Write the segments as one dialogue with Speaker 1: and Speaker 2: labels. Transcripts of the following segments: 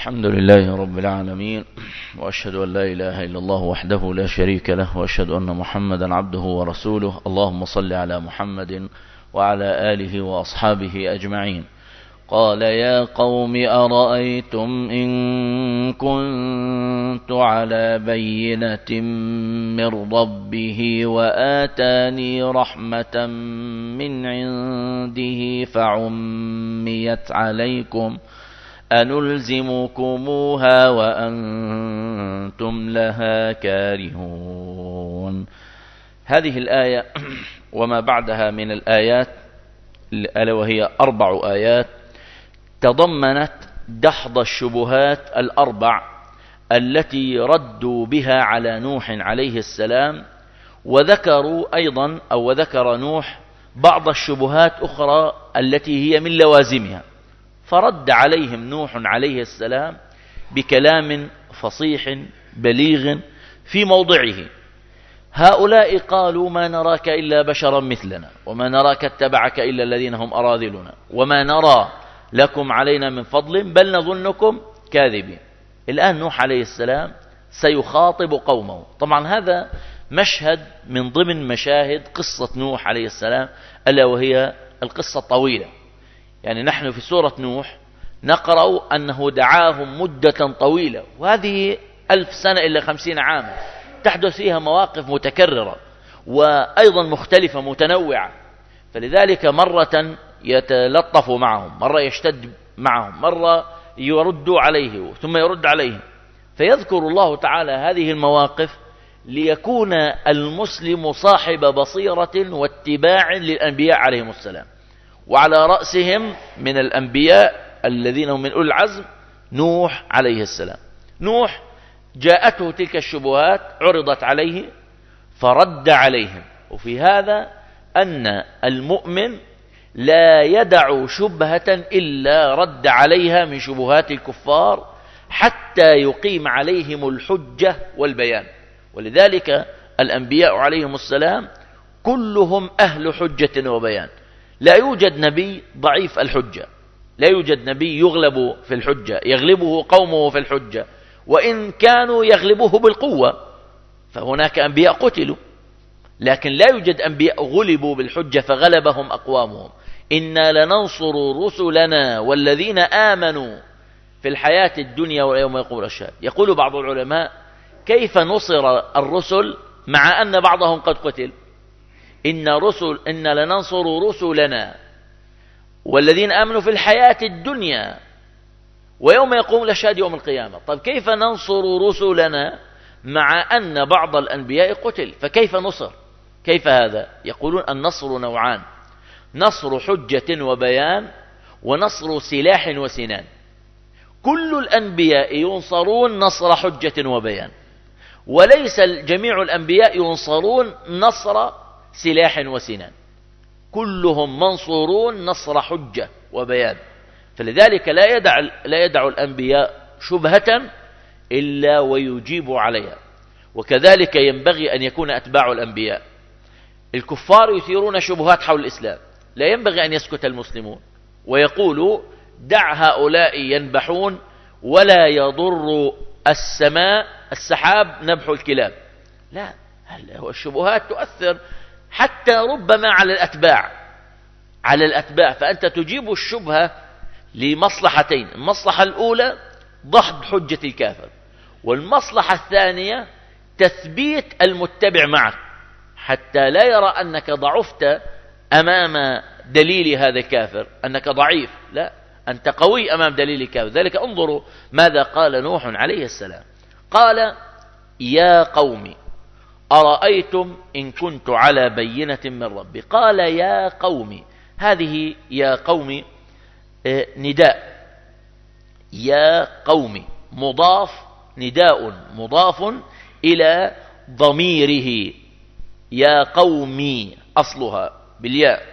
Speaker 1: الحمد لله رب العالمين، وأشهد أن لا إله إلا الله وحده لا شريك له، وأشهد أن محمدا عبده ورسوله. اللهم صل على محمد وعلى آله وأصحابه أجمعين. قال: يا قوم أرأيتم إن كنت على بينة من ربه وآتاني رحمة من عنده فعميت عليكم أنلزمكموها وأنتم لها كارهون. هذه الآية وما بعدها من الآيات، ألا وهي 4 آيات، تضمنت دحض الشبهات الأربع التي ردوا بها على نوح عليه السلام، وذكروا أيضا وذكر نوح بعض الشبهات أخرى التي هي من لوازمها، فرد عليهم نوح عليه السلام بكلام فصيح بليغ في موضعه. هؤلاء قالوا: ما نراك إلا بشرا مثلنا، وما نراك اتبعك إلا الذين هم أراذلنا، وما نرى لكم علينا من فضل، بل نظنكم كاذبين. الآن نوح عليه السلام سيخاطب قومه. طبعا هذا مشهد من ضمن مشاهد قصة نوح عليه السلام، ألا وهي القصة الطويلة. يعني نحن في سورة نوح نقرأ أنه دعاهم مدة طويلة، وهذه 1000 سنة إلا 50 عاما، تحدث فيها مواقف متكررة وأيضا مختلفة متنوعة. فلذلك مرة يتلطف معهم، مرة يشتد معهم، مرة يرد عليه ثم يرد عليهم. فيذكر الله تعالى هذه المواقف ليكون المسلم صاحب بصيرة واتباع للأنبياء عليهم السلام، وعلى رأسهم من الأنبياء الذين هم من أولي العزم نوح عليه السلام. نوح جاءته تلك الشبهات، عرضت عليه فرد عليهم. وفي هذا أن المؤمن لا يدع شبهة إلا رد عليها من شبهات الكفار حتى يقيم عليهم الحجة والبيان. ولذلك الأنبياء عليهم السلام كلهم أهل حجة وبيان. لا يوجد نبي ضعيف الحجة، لا يوجد نبي يغلب في الحجة، يغلبه قومه في الحجة، وإن كانوا يغلبوه بالقوة، فهناك أنبياء قتلوا، لكن لا يوجد أنبياء غلبوا بالحجة فغلبهم أقوامهم. إنا لننصر رسلنا والذين آمنوا في الحياة الدنيا ويوم يقوم الأشهاد. يقول بعض العلماء: كيف نصر الرسل مع أن بعضهم قد قتل؟ إنا لننصر رسلنا والذين آمنوا في الحياة الدنيا ويوم يقوم الأشهاد يوم القيامة. طيب كيف ننصر رسلنا مع أن بعض الأنبياء قتل؟ فكيف نصر؟ كيف هذا؟ يقولون النصر نوعان: نصر حجة وبيان، ونصر سلاح وسنان. كل الأنبياء ينصرون نصر حجة وبيان، وليس جميع الأنبياء ينصرون نصر سلاح وسنان، كلهم منصورون نصر حجة وبيان. فلذلك لا يدع الأنبياء شبهة إلا ويجيب عليها. وكذلك ينبغي أن يكون أتباع الأنبياء. الكفار يثيرون شبهات حول الإسلام، لا ينبغي أن يسكت المسلمون ويقولوا: دع هؤلاء ينبحون ولا يضر السحاب نبح الكلاب. لا، الشبهات تؤثر حتى ربما على الأتباع. فأنت تجيب الشبهة لمصلحتين: المصلحة الأولى ضحض حجة الكافر، والمصلحة الثانية تثبيت المتبع معك حتى لا يرى أنك ضعفت أمام دليل هذا الكافر، أنك ضعيف. لا، أنت قوي أمام دليل الكافر. ذلك انظروا ماذا قال نوح عليه السلام. قال: يا قوم أرأيتم إن كنت على بينة من ربي. قال: يا قوم، هذه يا قوم نداء، يا قوم مضاف، نداء مضاف إلى ضميره، يا قومي أصلها بالياء،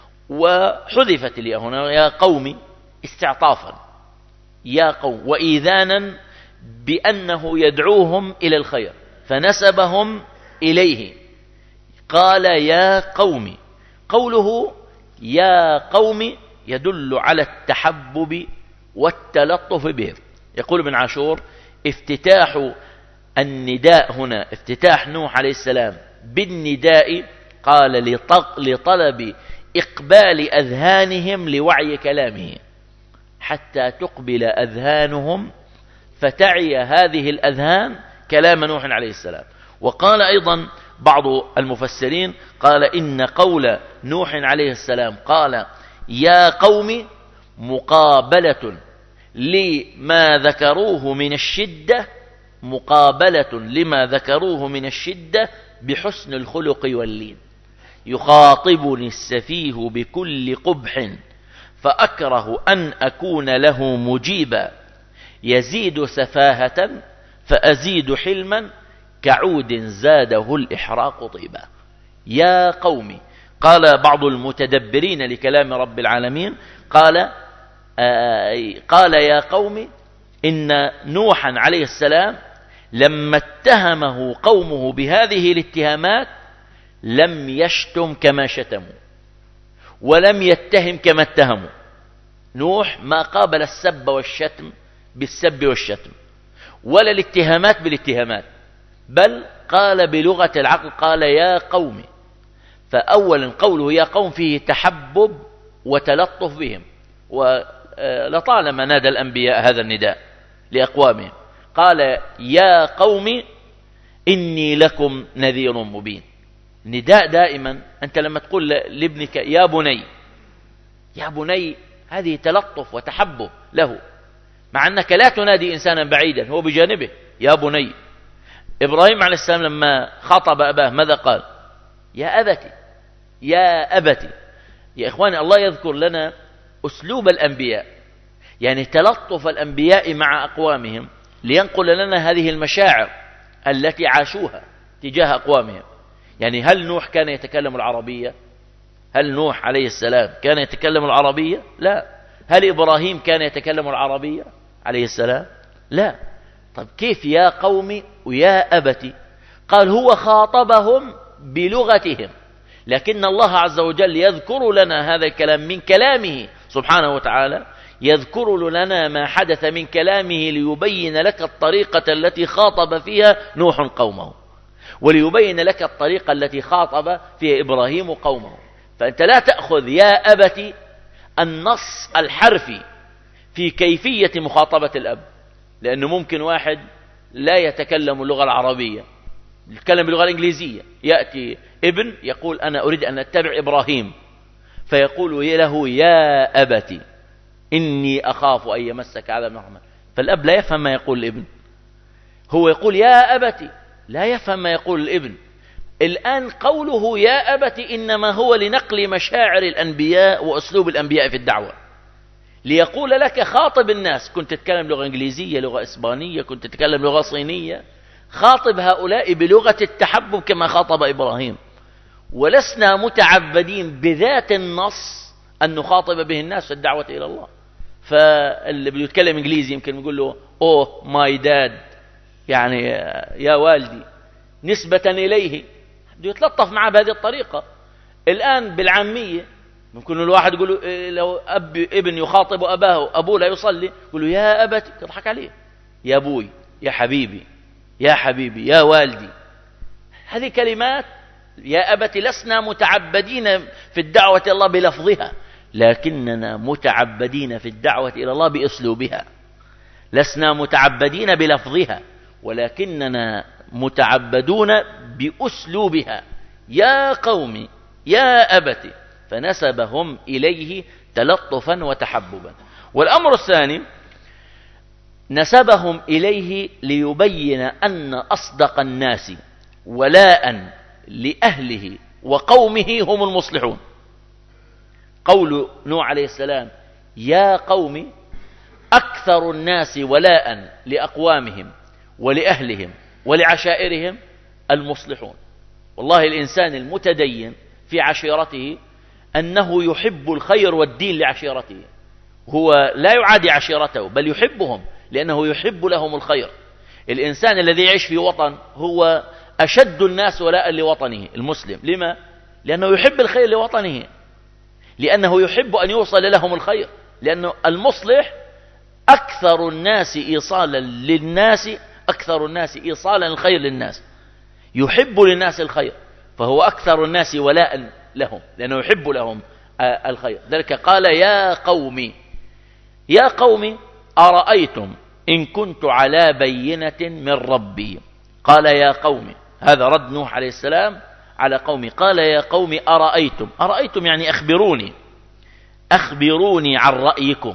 Speaker 1: وحذفت الياء هنا، يا قوم استعطافا، يا قوم، وإيذانا بأنه يدعوهم إلى الخير فنسبهم إليه. قال: يا قوم. قوله يا قوم يدل على التحبب والتلطف بهم. يقول ابن عاشور: افتتاح النداء هنا، افتتاح نوح عليه السلام بالنداء، قال لطلب إقبال أذهانهم لوعي كلامه، حتى تقبل أذهانهم فتعي هذه الأذهان كلام نوح عليه السلام. وقال أيضا بعض المفسرين، قال: إن قول نوح عليه السلام قال يا قوم مقابلة لما ذكروه من الشدة، مقابلة لما ذكروه من الشدة بحسن الخلق واللين. يخاطبني السفيه بكل قبح فأكره أن أكون له مجيبا، يزيد سفاهة فأزيد حلما، كعود زاده الإحراق طيبا. يا قومي، قال بعض المتدبرين لكلام رب العالمين، قال يا قوم إن نوحا عليه السلام لما اتهمه قومه بهذه الاتهامات لم يشتم كما شتموا، ولم يتهم كما اتهموا. نوح ما قابل السب والشتم بالسب والشتم، ولا الاتهامات بالاتهامات، بل قال بلغة العقل، قال يا قوم. فأولا قوله يا قوم فيه تحبب وتلطف بهم، ولطالما نادى الأنبياء هذا النداء لأقوامهم. قال يا قوم إني لكم نذير مبين. نداء دائما، أنت لما تقول لابنك يا بني، يا بني، هذه تلطف وتحبب له، مع أنك لا تنادي إنسانا بعيدا، هو بجانبه يا بني. إبراهيم عليه السلام لما خاطب أباه ماذا قال؟ يا أبتي، يا أبتي. يا إخواني، الله يذكر لنا أسلوب الأنبياء، يعني تلطف الأنبياء مع أقوامهم، لينقل لنا هذه المشاعر التي عاشوها تجاه أقوامهم. يعني هل نوح كان يتكلم العربية؟ هل نوح عليه السلام كان يتكلم العربية؟ لا. هل إبراهيم كان يتكلم العربية عليه السلام؟ لا. طب كيف يا قوم ويا أبتي؟ قال هو خاطبهم بلغتهم، لكن الله عز وجل يذكر لنا هذا الكلام من كلامه سبحانه وتعالى، يذكر لنا ما حدث من كلامه ليبين لك الطريقة التي خاطب فيها نوح قومه، وليبين لك الطريقة التي خاطب فيها إبراهيم قومه. فأنت لا تأخذ يا أبتي النص الحرفي في كيفية مخاطبة الأب، لأنه ممكن واحد لا يتكلم اللغة العربية، يتكلم باللغة الإنجليزية، يأتي ابن يقول أنا أريد أن أتبع إبراهيم، فيقول له يا أبتي إني أخاف أن يمسك عذاب من الرحمن. فالأب لا يفهم ما يقول الابن، هو يقول يا أبتي، لا يفهم ما يقول الابن. الآن قوله يا أبتي إنما هو لنقل مشاعر الأنبياء وأسلوب الأنبياء في الدعوة، ليقول لك خاطب الناس. كنت تتكلم لغة إنجليزية، لغة إسبانية، كنت تتكلم لغة صينية، خاطب هؤلاء بلغة التحبب كما خاطب إبراهيم. ولسنا متعبدين بذات النص أن نخاطب به الناس في الدعوة إلى الله. فاللي بيتكلم إنجليزي يمكن يقول له أوه ماي داد، يعني يا والدي، نسبة إليه، بده يتلطف معه بهذه الطريقة. الآن بالعامية ممكن الواحد يقول لو ابن يخاطب أباه، أبوه لا يصلي، يقول له يا أبتي، تضحك عليه، يا أبوي، يا حبيبي، يا حبيبي، يا والدي. هذه كلمات يا أبتي لسنا متعبدين في الدعوة إلى الله بلفظها، لكننا متعبدين في الدعوة إلى الله بأسلوبها. لسنا متعبدين بلفظها، ولكننا متعبدون بأسلوبها. يا قوم يا أبتي، فنسبهم إليه تلطفا وتحببا. والأمر الثاني نسبهم إليه ليبين أن أصدق الناس ولاء لأهله وقومه هم المصلحون. قول نوح عليه السلام يا قوم، أكثر الناس ولاء لأقوامهم ولأهلهم ولعشائرهم المصلحون. والله الإنسان المتدين في عشيرته أنه يحب الخير والدين لعشيرته، هو لا يعادي عشيرته بل يحبهم لأنه يحب لهم الخير. الإنسان الذي يعيش في وطن هو أشد الناس ولاء لوطنه المسلم. لما؟ لأنه يحب الخير لوطنه، لأنه يحب أن يوصل لهم الخير، لأنه المصلح أكثر الناس إيصالا للناس، أكثر الناس إيصالا الخير للناس، يحب للناس الخير، فهو أكثر الناس ولاء لهم لأنه يحب لهم الخير. ذلك قال يا قوم، يا قوم أرأيتم إن كنت على بينة من ربي. قال يا قوم، هذا رد نوح عليه السلام على قومه. قال يا قوم أرأيتم، أرأيتم يعني أخبروني، أخبروني عن رأيكم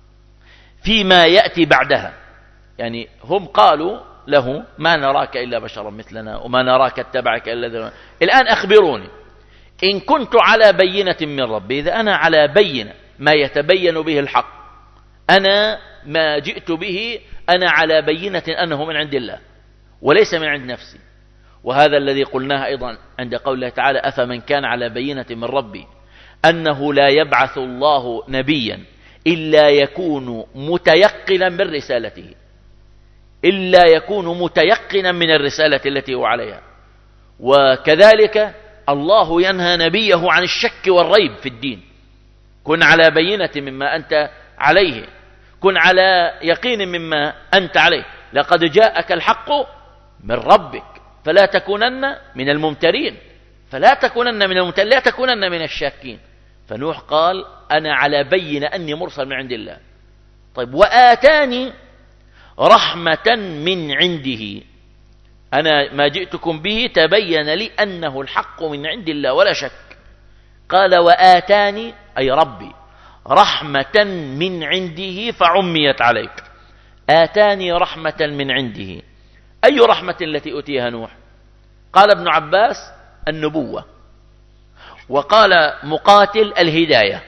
Speaker 1: فيما يأتي بعدها. يعني هم قالوا له ما نراك إلا بشرا مثلنا وما نراك اتبعك إلا ذرا. الآن أخبروني إن كنت على بينة من ربي، إذا أنا على بينة ما يتبين به الحق، أنا ما جئت به أنا على بينة أنه من عند الله وليس من عند نفسي. وهذا الذي قلناه أيضا عند قول الله تعالى أفمن كان على بينة من ربي أنه لا يبعث الله نبيا إلا يكون متيقنا من رسالته، إلا يكون متيقنا من الرسالة التي هو عليها. وكذلك الله ينهى نبيه عن الشك والريب في الدين. كن على بينة مما أنت عليه، كن على يقين مما أنت عليه، لقد جاءك الحق من ربك فلا تكونن من الممترين، فلا تكونن من الممترين، لا تكونن من الشاكين. فنوح قال أنا على بينة أني مرسل من عند الله. طيب وآتاني رحمة من عنده، أنا ما جئتكم به تبين لي أنه الحق من عند الله ولا شك. قال وآتاني أي ربي رحمة من عنده فعميت عليك. آتاني رحمة من عنده، أي رحمة التي أتيها نوح؟ قال ابن عباس النبوة، وقال مقاتل الهداية.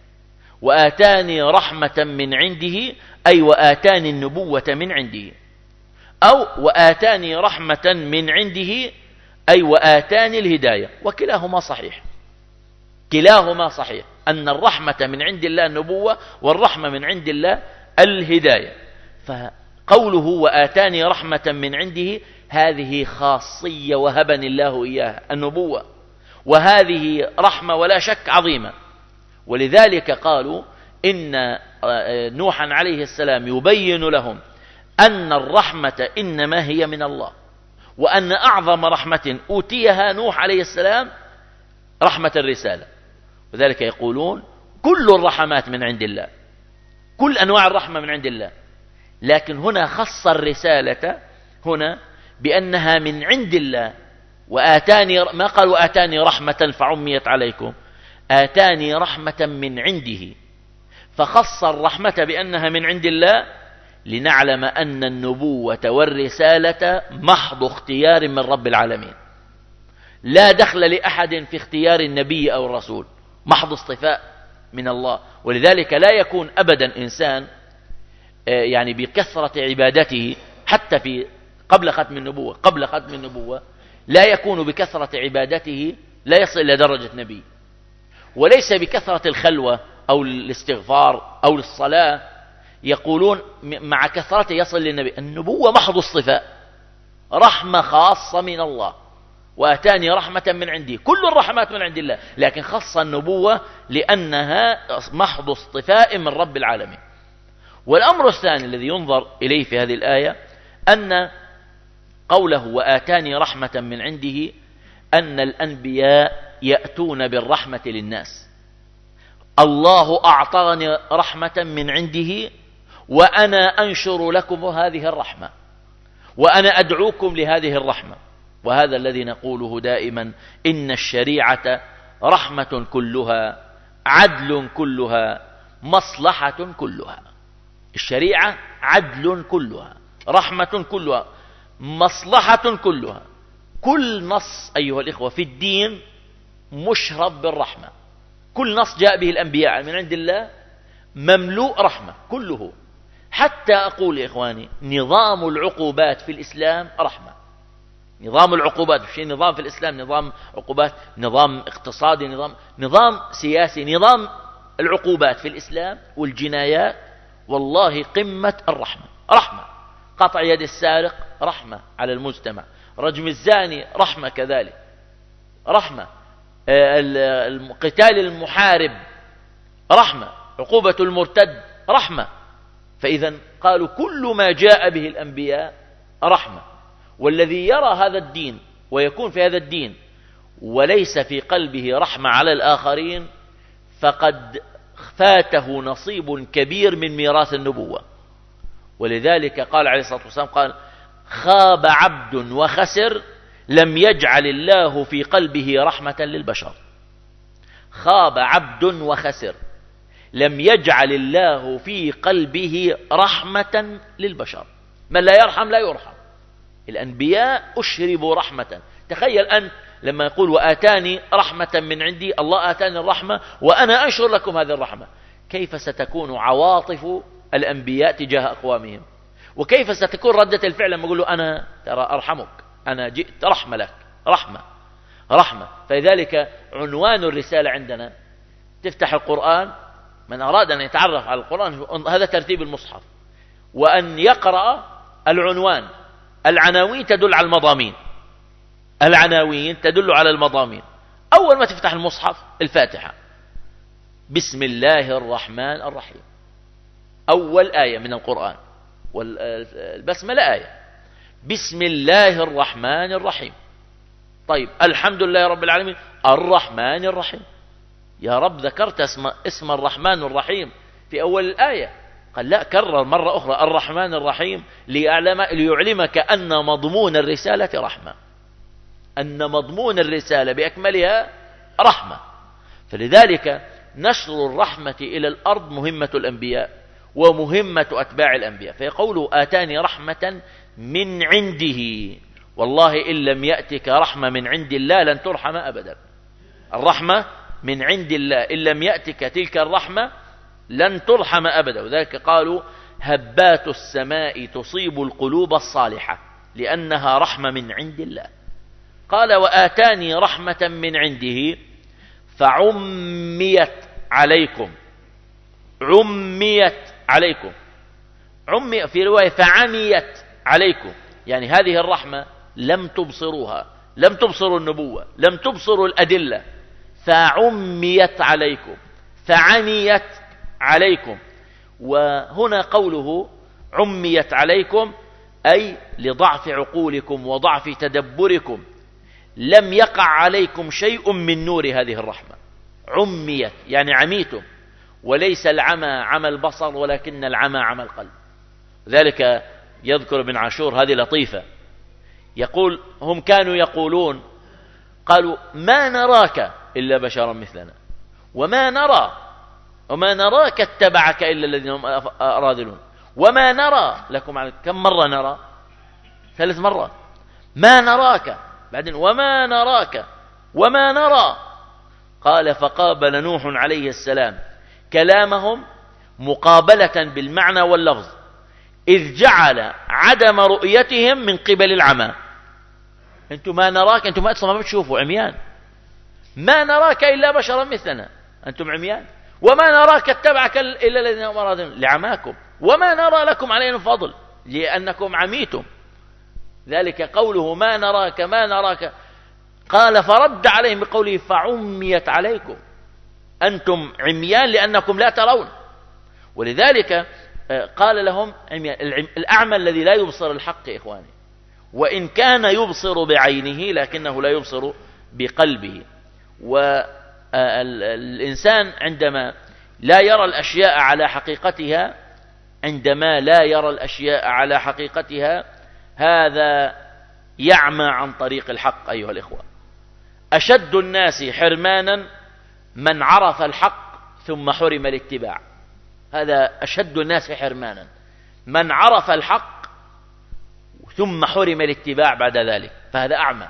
Speaker 1: وآتاني رحمة من عنده أي وآتاني النبوة من عنده، أو وآتاني رحمة من عنده أي وآتاني الهداية، وكلاهما صحيح، كلاهما صحيح، أن الرحمة من عند الله النبوة والرحمة من عند الله الهداية. فقوله وآتاني رحمة من عنده هذه خاصية وهبني الله إياها النبوة، وهذه رحمة ولا شك عظيمة. ولذلك قالوا إن نوحا عليه السلام يبين لهم أن الرحمة إنما هي من الله، وأن أعظم رحمة أوتيها نوح عليه السلام رحمة الرسالة. وذلك يقولون كل الرحمات من عند الله، كل أنواع الرحمة من عند الله، لكن هنا خص الرسالة هنا بأنها من عند الله. وآتاني، ما قال وآتاني رحمة فعميت عليكم، آتاني رحمة من عنده، فخص الرحمة بأنها من عند الله لنعلم أن النبوة والرسالة محض اختيار من رب العالمين، لا دخل لأحد في اختيار النبي أو الرسول، محض اصطفاء من الله. ولذلك لا يكون أبدا إنسان يعني بكثرة عبادته حتى في قبل ختم النبوة، قبل ختم النبوة لا يكون بكثرة عبادته لا يصل إلى درجة نبي، وليس بكثرة الخلوة أو الاستغفار أو الصلاة يقولون مع كثرته يصل للنبي. النبوة محض اصطفاء، رحمة خاصة من الله. وآتاني رحمة من عندي، كل الرحمات من عند الله، لكن خص النبوة لأنها محض اصطفاء من رب العالمين. والأمر الثاني الذي ينظر إليه في هذه الآية أن قوله وآتاني رحمة من عنده أن الأنبياء يأتون بالرحمة للناس. الله أعطاني رحمة من عنده وأنا أنشر لكم هذه الرحمة، وأنا أدعوكم لهذه الرحمة. وهذا الذي نقوله دائما، إن الشريعة رحمة كلها، عدل كلها، مصلحة كلها. الشريعة عدل كلها، رحمة كلها، مصلحة كلها. كل نص أيها الإخوة في الدين مشرب بالرحمة، كل نص جاء به الأنبياء من عند الله مملوء رحمة كله. حتى أقول يا إخواني نظام العقوبات في الإسلام رحمة. نظام العقوبات شيء، نظام في الإسلام نظام عقوبات، نظام اقتصادي، نظام سياسي، نظام العقوبات في الإسلام والجنايات والله قمة الرحمة. رحمة، قطع يد السارق رحمة على المجتمع، رجم الزاني رحمة كذلك، رحمة، قتال المحارب رحمة، عقوبة المرتد رحمة. فإذا قالوا كل ما جاء به الأنبياء رحمة، والذي يرى هذا الدين ويكون في هذا الدين وليس في قلبه رحمة على الآخرين فقد فاته نصيب كبير من ميراث النبوة. ولذلك قال عليه الصلاة والسلام قال: خاب عبد وخسر لم يجعل الله في قلبه رحمة للبشر. خاب عبد وخسر لم يجعل الله في قلبه رحمة للبشر. من لا يرحم لا يرحم. الأنبياء أشربوا رحمة. تخيل أنت لما يقول: وآتاني رحمة من عندي، الله آتاني الرحمة وأنا أنشر لكم هذه الرحمة. كيف ستكون عواطف الأنبياء تجاه أقوامهم؟ وكيف ستكون ردة الفعل لما يقول له: أنا ترى أرحمك، أنا جئت رحمة لك، رحمة. فلذلك عنوان الرسالة عندنا تفتح القرآن، من أراد أن يتعرف على القرآن هذا ترتيب المصحف، وأن يقرأ العنوان. العناوين تدل على المضامين، العناوين تدل على المضامين. أول ما تفتح المصحف الفاتحة، بسم الله الرحمن الرحيم، أول آية من القرآن، والبسملة آية. بسم الله الرحمن الرحيم. طيب، الحمد لله رب العالمين الرحمن الرحيم. يا رب ذكرت اسم الرحمن الرحيم في أول الآية. قال لا، كرر مرة أخرى الرحمن الرحيم ليعلمك أن مضمون الرسالة رحمة، أن مضمون الرسالة بأكملها رحمة. فلذلك نشر الرحمة إلى الأرض مهمة الأنبياء ومهمة أتباع الأنبياء. فيقول: آتاني رحمة من عنده. والله إن لم يأتك رحمة من عند الله لن ترحم أبدا. الرحمة من عند الله، إن لم يأتك تلك الرحمة لن ترحم أبدا. وذلك قالوا: هبات السماء تصيب القلوب الصالحة لأنها رحمة من عند الله. قال: وآتاني رحمة من عنده فعميت عليكم. عميت عليكم، عمي في رواية فعميت عليكم، يعني هذه الرحمة لم تبصروها، لم تبصروا النبوة، لم تبصروا الأدلة، فعميت عليكم، فعميت عليكم. وهنا قوله عميت عليكم أي لضعف عقولكم وضعف تدبركم، لم يقع عليكم شيء من نور هذه الرحمة. عميت يعني عميتم، وليس العمى عمى البصر ولكن العمى عمى القلب. ذلك يذكر ابن عاشور هذه لطيفة، يقول: هم كانوا يقولون، قالوا: ما نراك إلا بشرا مثلنا، وما نراك اتبعك إلا الذين هم أراذلون، وما نرى لكم على. كم مرة نرى؟ 3 مرات. ما نراك، بعدين وما نراك، وما نرى. قال: فقابل نوح عليه السلام كلامهم مقابلة بالمعنى واللفظ، إذ جعل عدم رؤيتهم من قبل العمى. أنتم ما نراك، أنتم أصلا ما بتشوفوا، عميان. ما نراك إلا بشرا مثلنا، أنتم عميان. وما نراك اتبعك إلا الذين هم أراذلون، لعماكم. وما نرى لكم علينا فضل لأنكم عميتم. ذلك قوله ما نراك ما نراك. قال: فرد عليهم بقوله فعميت عليكم، أنتم عميان لأنكم لا ترون. ولذلك قال لهم عميان. الأعمى الذي لا يبصر الحق يا إخواني، وإن كان يبصر بعينه لكنه لا يبصر بقلبه. والإنسان عندما لا يرى الأشياء على حقيقتها، عندما لا يرى الأشياء على حقيقتها، هذا يعمى عن طريق الحق. أيها الإخوة، أشد الناس حرمانا من عرف الحق ثم حرم الاتباع. هذا أشد الناس حرمانا، من عرف الحق ثم حرم الاتباع بعد ذلك، فهذا أعمى.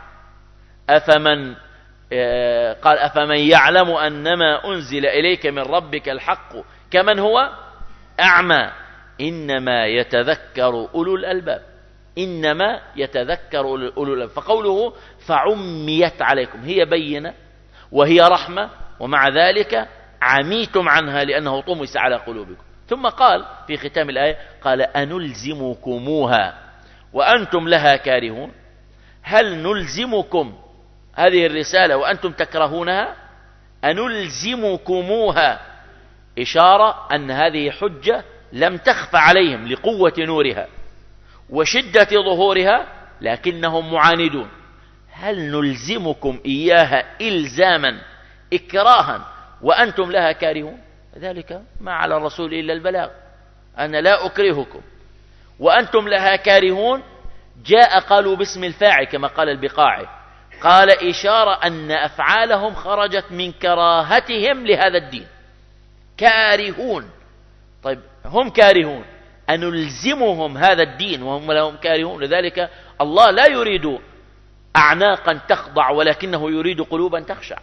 Speaker 1: قال: أفمن يعلم أنما أنزل إليك من ربك الحق كمن هو أعمى إنما يتذكر أولو الألباب. إنما يتذكر أولو الألباب. فقوله فعميت عليكم هي بينة وهي رحمة، ومع ذلك عميتم عنها لأنه طمس على قلوبكم. ثم قال في ختام الآية: قال: أنلزمكموها وأنتم لها كارهون. هل نلزمكم هذه الرسالة وأنتم تكرهونها؟ أنلزمكموها، إشارة أن هذه حجة لم تخف عليهم لقوة نورها وشدة ظهورها، لكنهم معاندون. هل نلزمكم إياها إلزاما إكراها وأنتم لها كارهون؟ ذلك ما على الرسول إلا البلاغ، أنا لا أكرهكم وأنتم لها كارهون. جاء قالوا باسم الفاعل كما قال البقاعي، قال إشارة أن أفعالهم خرجت من كراهتهم لهذا الدين. كارهون، طيب هم كارهون، أنلزمهم هذا الدين وهم لهم كارهون؟ لذلك الله لا يريد أعناقا تخضع، ولكنه يريد قلوبا تخشع.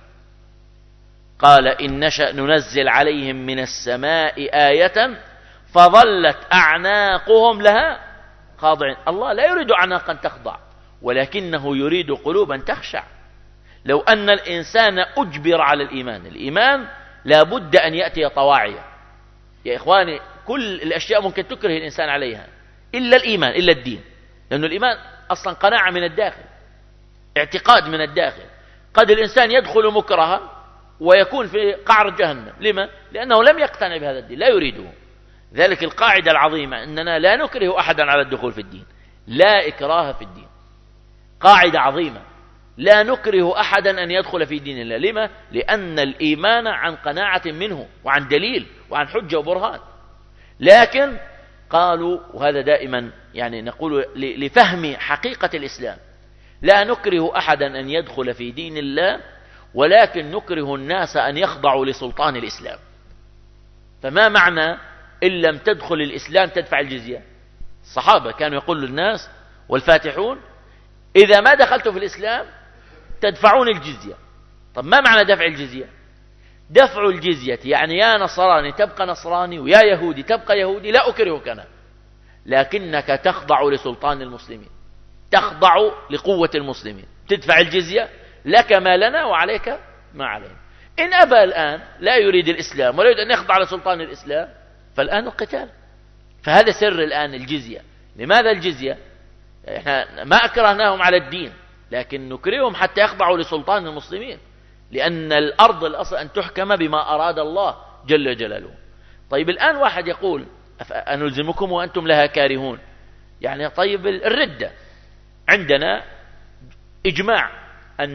Speaker 1: قال إن نشأ ننزل عليهم من السماء آية فظلت أعناقهم لها خاضعين. الله لا يريد أعناقا تخضع، ولكنه يريد قلوبا تخشع. لو أن الإنسان أجبر على الإيمان لا بد أن يأتي طواعية. يا إخواني، كل الأشياء ممكن تكره الإنسان عليها إلا الإيمان، إلا الدين، لأن الإيمان أصلا قناعة من الداخل، اعتقاد من الداخل. قد الإنسان يدخل مكرها ويكون في قعر جهنم. لما؟ لأنه لم يقتنع بهذا الدين، لا يريده. ذلك القاعدة العظيمة أننا لا نكره أحدا على الدخول في الدين، لا إكراه في الدين. قاعدة عظيمة، لا نكره أحدا أن يدخل في دين الله. لما؟ لأن الإيمان عن قناعة منه وعن دليل وعن حجة وبرهان. لكن قالوا، وهذا دائما يعني نقول لفهم حقيقة الإسلام، لا نكره أحدا أن يدخل في دين الله، ولكن نكره الناس أن يخضعوا لسلطان الإسلام. فما معنى إن لم تدخل الإسلام تدفع الجزية؟ الصحابة كانوا يقول للناس والفاتحون: إذا ما دخلت في الإسلام تدفعون الجزية. طب ما معنى دفع الجزية؟ دفع الجزية يعني يا نصراني تبقى نصراني، ويا يهودي تبقى يهودي، لا أكرهك أنا، لكنك تخضع لسلطان المسلمين، تخضع لقوة المسلمين، تدفع الجزية، لك ما لنا وعليك ما علينا. إن أبى الآن لا يريد الإسلام ولا يريد أن يخضع لسلطان الإسلام، فالآن القتال. فهذا سر الآن الجزية. لماذا الجزية؟ إحنا ما أكرهناهم على الدين، لكن نكرههم حتى يخضعوا لسلطان المسلمين، لأن الأرض الأصل أن تحكم بما أراد الله جل جلاله. طيب الآن واحد يقول: أنلزمكم وأنتم لها كارهون. يعني طيب الردة، عندنا إجماع أن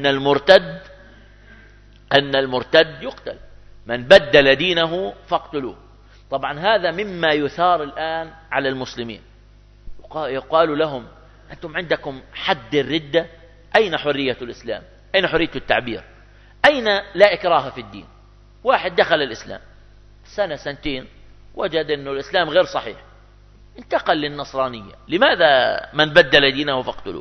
Speaker 1: المرتد يقتل، من بدل دينه فاقتلوه. طبعا هذا مما يثار الآن على المسلمين، يقال لهم: أنتم عندكم حد الردة، أين حرية الإسلام؟ أين حرية التعبير؟ أين لا إكراه في الدين؟ واحد دخل الإسلام سنة سنتين وجد أن الإسلام غير صحيح، انتقل للنصرانية. لماذا من بدل دينه فاقتلوه؟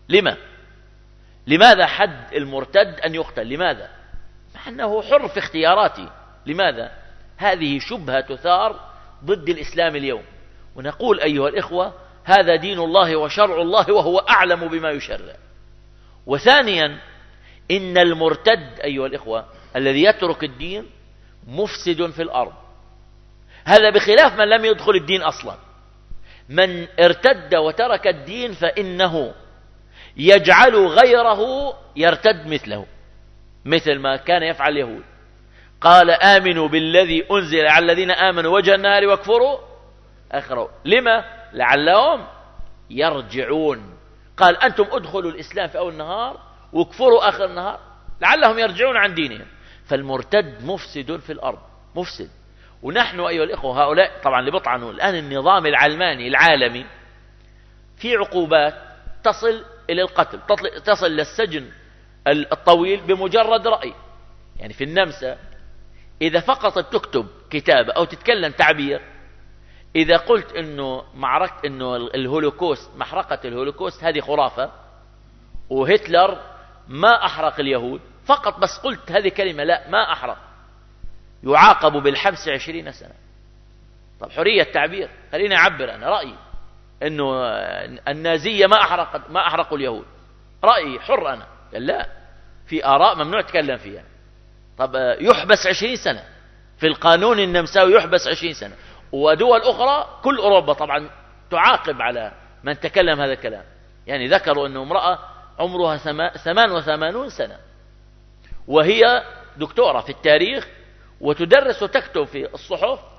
Speaker 1: لماذا حد المرتد أن يقتل؟ لماذا؟ مع أنه حر في اختياراته. لماذا؟ هذه شبهة تثار ضد الإسلام اليوم. ونقول أيها الإخوة: هذا دين الله وشرع الله، وهو أعلم بما يشرع. وثانيا، إن المرتد أيها الإخوة الذي يترك الدين مفسد في الأرض. هذا بخلاف من لم يدخل الدين أصلا. من ارتد وترك الدين فإنه يجعل غيره يرتد مثله، مثل ما كان يفعل اليهود. قال: آمنوا بالذي أنزل على الذين آمنوا وجه النهار واكفروا آخره. لما؟ لعلهم يرجعون. قال: أنتم ادخلوا الإسلام في أول النهار واكفروا آخر النهار، لعلهم يرجعون عن دينهم. فالمرتد مفسد في الأرض، مفسد. ونحن أيها الإخوة هؤلاء طبعا اللي بطعنوا الآن النظام العلماني العالمي في عقوبات تصل إلى القتل، تصل للسجن الطويل بمجرد رأي. يعني في النمسا إذا فقط تكتب كتابة أو تتكلم تعبير، إذا قلت إنه الهولوكوست، محرقة الهولوكوست هذه خرافة، وهتلر ما أحرق اليهود، فقط بس قلت هذه كلمة، لا ما أحرق، يعاقب بالحبس 20 سنة. طب حرية تعبير، خليني أعبر أنا رأيي إنه النازية ما أحرقوا اليهود، رأيي حر أنا. لا، في آراء ممنوع تكلم فيها. طب يحبس 20 سنة في القانون النمساوي، يحبس 20 سنة. ودول أخرى كل أوروبا طبعا تعاقب على من تكلم هذا الكلام. يعني ذكروا أنه امرأة عمرها 88 سنة وهي دكتورة في التاريخ، وتدرس وتكتب في الصحف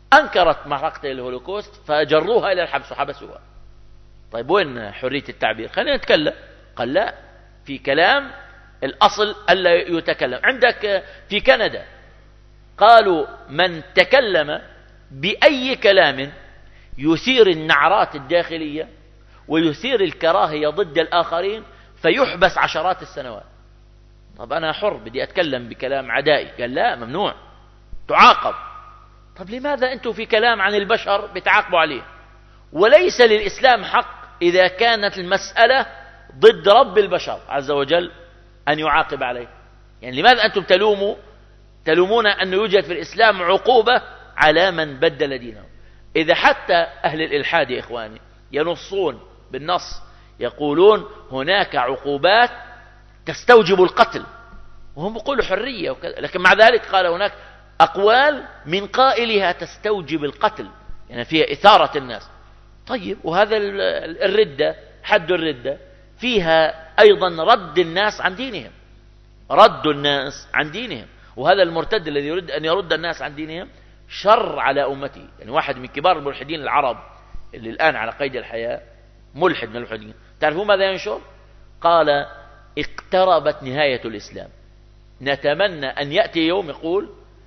Speaker 1: أنكرت معركة الهولوكوست فجروها إلى الحبس وحبسوها. طيب وين حرية التعبير؟ خلينا نتكلم. قال لا، في كلام الأصل ألا يتكلم. عندك في كندا قالوا من تكلم بأي كلام يثير النعرات الداخلية ويثير الكراهية ضد الآخرين فيحبس عشرات السنوات. طب أنا حر، بدي أتكلم بكلام عدائي. قال لا، ممنوع، تعاقب. طب لماذا أنتم في كلام عن البشر بتعاقبوا عليه؟ وليس للإسلام حق إذا كانت المسألة ضد رب البشر عز وجل أن يعاقب عليه. يعني لماذا أنتم تلومون أن يوجد في الإسلام عقوبة على من بدل دينه؟ إذا حتى أهل الإلحاد يا إخواني ينصون بالنص يقولون هناك عقوبات تستوجب القتل، وهم يقولوا حرية وكذا، لكن مع ذلك قال هناك أقوال من قائلها تستوجب القتل، يعني فيها إثارة الناس. طيب وهذا الردة، حد الردة فيها أيضا رد الناس عن دينهم، رد الناس عن دينهم. وهذا المرتد الذي يريد أن يرد الناس عن دينهم شر على أمته. يعني واحد من كبار الملحدين العرب اللي الآن على قيد الحياة، ملحد من الملحدين، تعرفون ماذا ينشر؟ قال اقتربت نهاية الإسلام، نتمنى أن يأتي يوم يقول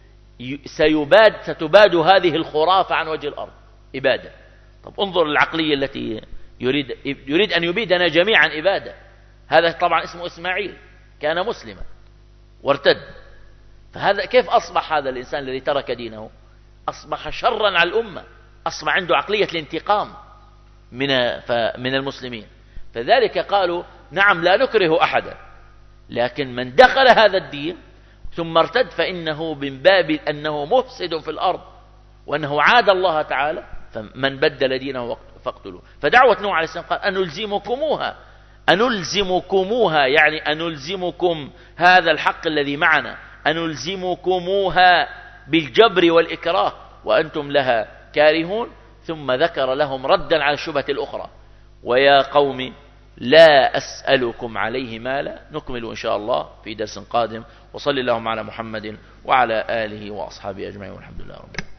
Speaker 1: ستباد هذه الخرافة عن وجه الأرض إبادة. طب انظر العقلية التي يريد أن يبيدنا جميعا إبادة. هذا طبعا اسمه إسماعيل، كان مسلما وارتد. فهذا كيف أصبح هذا الإنسان الذي ترك دينه؟ أصبح شرا على الأمة، أصبح عنده عقلية الانتقام من المسلمين. فذلك قالوا نعم لا نكره أحدا، لكن من دخل هذا الدين ثم ارتد فإنه من باب أنه مفسد في الأرض وأنه عاد الله تعالى، فمن بدل دينه فاقتلوه. فدعوة نوح عليه السلام قال أنلزمكموها، يعني أنلزمكم هذا الحق الذي معنا، أنلزمكموها بالجبر والإكراه وأنتم لها كارهون. ثم ذكر لهم ردا على الشبهة الأخرى: ويا قوم لا أسألكم عليه مالا. نكمل إن شاء الله في درس قادم، وصلى اللهم على محمد وعلى آله وأصحابه أجمعين، والحمد لله رب العالمين.